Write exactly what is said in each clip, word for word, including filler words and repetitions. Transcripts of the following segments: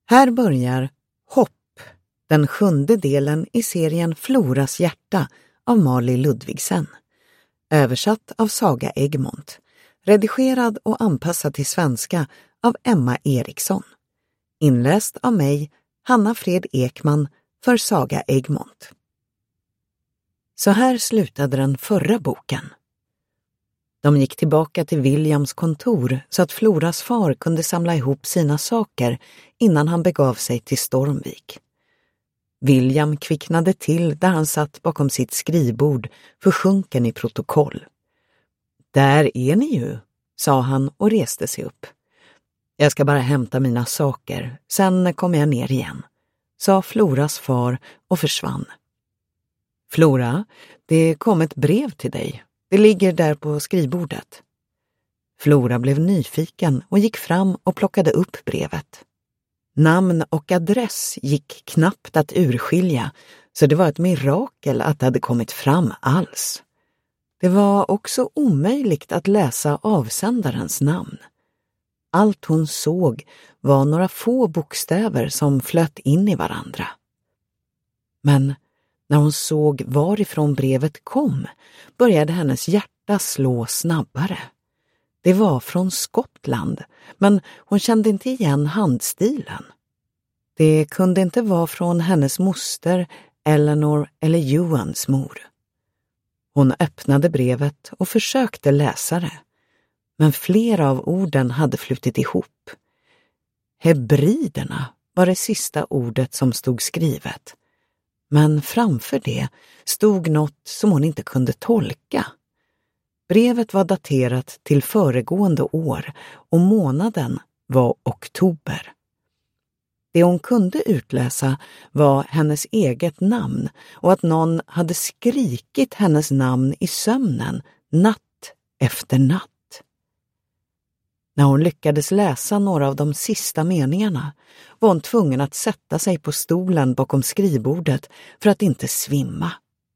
Här börjar Hopp, den sjunde delen i serien Floras hjärta av Marley Ludvigsen. Översatt av Saga Egmont. Redigerad och anpassad till svenska av Emma Eriksson. Inläst av mig, Hanna Fred Ekman, för Saga Egmont. Så här slutade den förra boken. De gick tillbaka till Williams kontor så att Floras far kunde samla ihop sina saker innan han begav sig till Stormvik. William kvicknade till där han satt bakom sitt skrivbord, försjunken i protokoll. Där är ni ju, sa han och reste sig upp. Jag ska bara hämta mina saker, sen kommer jag ner igen, sa Floras far och försvann. Flora, det kom ett brev till dig. Det ligger där på skrivbordet. Flora blev nyfiken och gick fram och plockade upp brevet. Namn och adress gick knappt att urskilja, så det var ett mirakel att det hade kommit fram alls. Det var också omöjligt att läsa avsändarens namn. Allt hon såg var några få bokstäver som flöt in i varandra. Men när hon såg varifrån brevet kom började hennes hjärta slå snabbare. Det var från Skottland, men hon kände inte igen handstilen. Det kunde inte vara från hennes moster, Eleanor eller Johans mor. Hon öppnade brevet och försökte läsa det, men flera av orden hade flutit ihop. Hebriderna var det sista ordet som stod skrivet, men framför det stod något som hon inte kunde tolka. Brevet var daterat till föregående år och månaden var oktober. Det hon kunde utläsa var hennes eget namn och att någon hade skrikit hennes namn i sömnen natt efter natt. När hon lyckades läsa några av de sista meningarna var hon tvungen att sätta sig på stolen bakom skrivbordet för att inte svimma.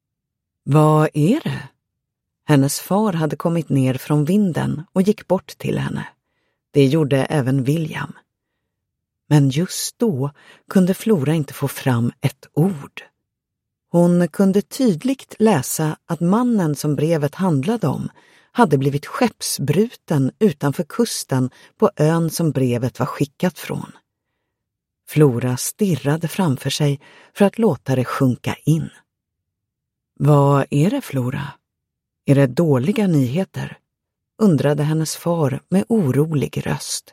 Vad är det? Hennes far hade kommit ner från vinden och gick bort till henne. Det gjorde även William. Men just då kunde Flora inte få fram ett ord. Hon kunde tydligt läsa att mannen som brevet handlade om hade blivit skeppsbruten utanför kusten på ön som brevet var skickat från. Flora stirrade framför sig för att låta det sjunka in. Vad är det, Flora? Är det dåliga nyheter? Undrade hennes far med orolig röst.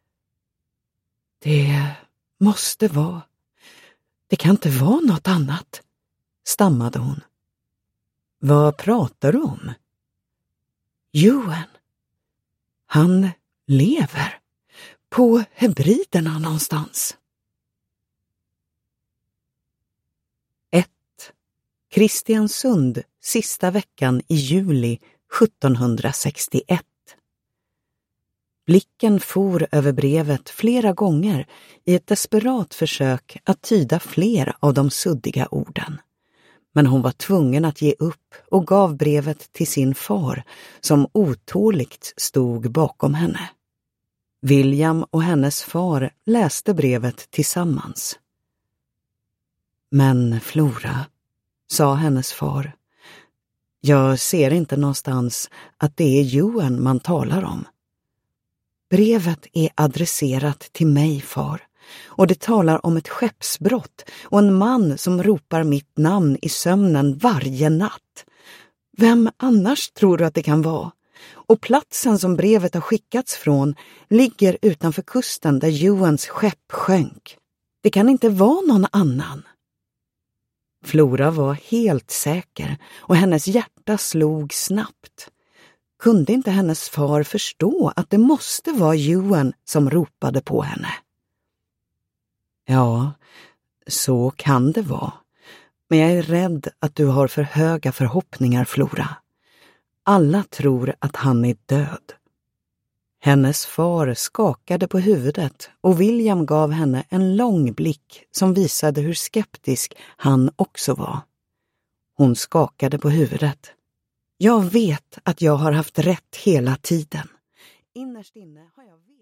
Det måste vara. Det kan inte vara något annat, stammade hon. Vad pratar du om? Johan. Han lever. På Hebriderna någonstans. ett. Kristiansund, sista veckan i juli sjuttonhundrasextioett. Blicken for över brevet flera gånger i ett desperat försök att tyda fler av de suddiga orden. Men hon var tvungen att ge upp och gav brevet till sin far som otåligt stod bakom henne. William och hennes far läste brevet tillsammans. Men Flora, sa hennes far, jag ser inte någonstans att det är Johan man talar om. Brevet är adresserat till mig, far, och det talar om ett skeppsbrott och en man som ropar mitt namn i sömnen varje natt. Vem annars tror du att det kan vara? Och platsen som brevet har skickats från ligger utanför kusten där Johans skepp sjönk. Det kan inte vara någon annan. Flora var helt säker och hennes hjärta slog snabbt. Kunde inte hennes far förstå att det måste vara Johan som ropade på henne? Ja, så kan det vara. Men jag är rädd att du har för höga förhoppningar, Flora. Alla tror att han är död. Hennes far skakade på huvudet och William gav henne en lång blick som visade hur skeptisk han också var. Hon skakade på huvudet. Jag vet att jag har haft rätt hela tiden. Innerst inne har jag